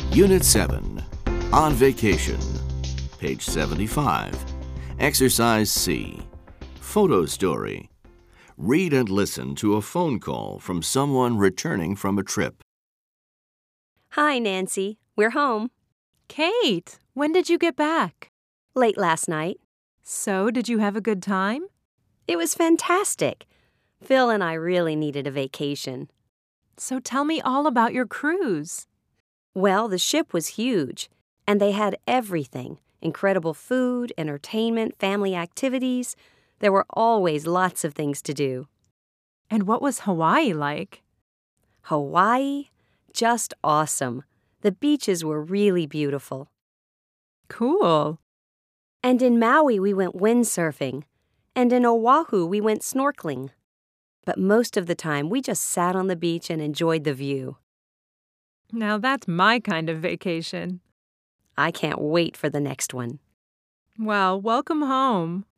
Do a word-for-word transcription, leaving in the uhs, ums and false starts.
Unit seven, On Vacation. Page seventy-five. Exercise C. Photo story. Read and listen to a phone call from someone returning from a trip. Hi, Nancy. We're home. Kate, when did you get back? Late last night. So, did you have a good time? It was fantastic. Phil and I really needed a vacation. So tell me all about your cruise. Well, the ship was huge, and they had everything. Incredible food, entertainment, family activities. There were always lots of things to do. And what was Hawaii like? Hawaii? Just awesome. The beaches were really beautiful. Cool. And in Maui, we went windsurfing. And in Oahu, we went snorkeling. But most of the time, we just sat on the beach and enjoyed the view. Now that's my kind of vacation. I can't wait for the next one. Well, welcome home.